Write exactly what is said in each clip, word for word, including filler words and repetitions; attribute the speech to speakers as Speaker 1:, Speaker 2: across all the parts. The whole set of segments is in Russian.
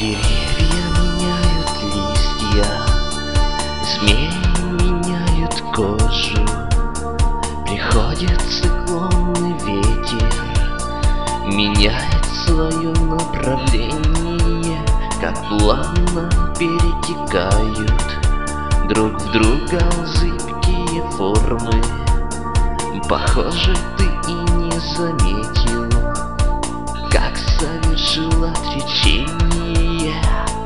Speaker 1: Деревья меняют листья, змеи меняют кожу. Приходит циклонный ветер, меняет свое направление, как плавно перетекают друг в друга зыбкие формы. Похоже, ты и не заметил, как совершил отречение.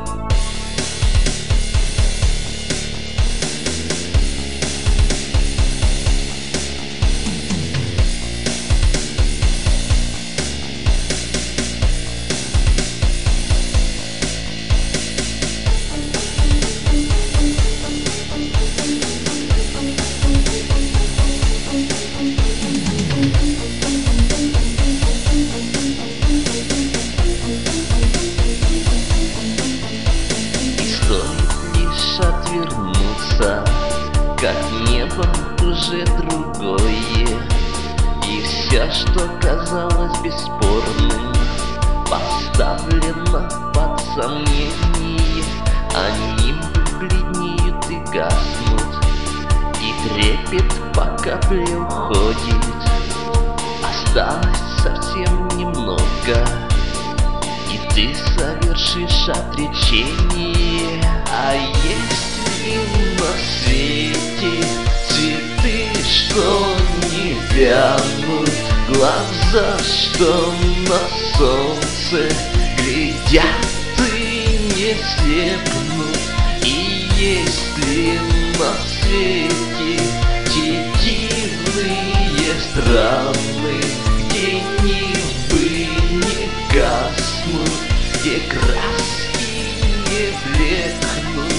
Speaker 1: Отвернуться, как небо уже другое, и все, что казалось бесспорным, поставлено под сомнение. Они бледнеют и гаснут, и трепет по капле уходит. Осталось совсем немного, и ты совершишь отречение. А если на свете цветы, что не вянут, глаза, что на солнце глядят и не слепнут, и если на свете те дивные страны, где небы не гаснут, где краски не блекнут,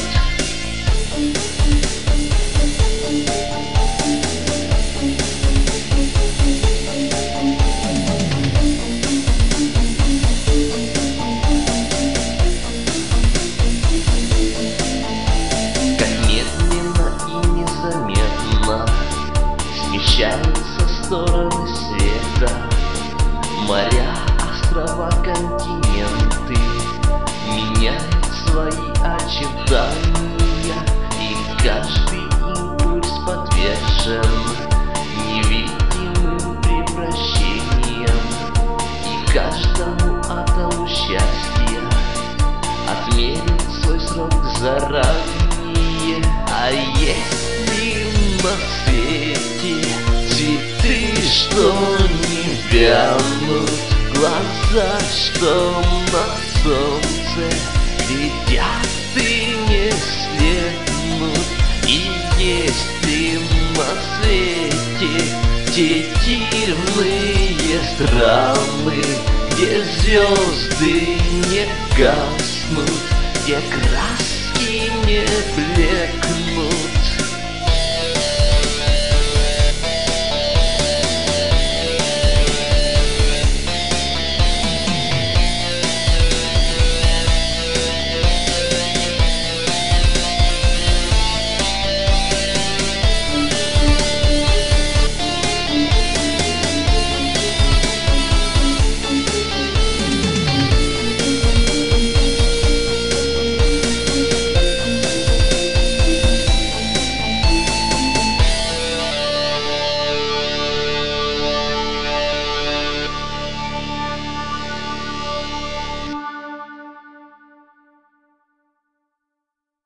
Speaker 1: как медленно и незаметно смещаются стороны света, моря, острова, континенты меняют свои очертания, и каждый импульс подвержен невидимым превращениям, и каждому атому счастья отмерен свой срок заранее. А если на свете цветы, что не вянут, глаза, что на солнце глядят и не слепнут, и если на свете те дивные страны, где звезды не гаснут, где краски не блекнут,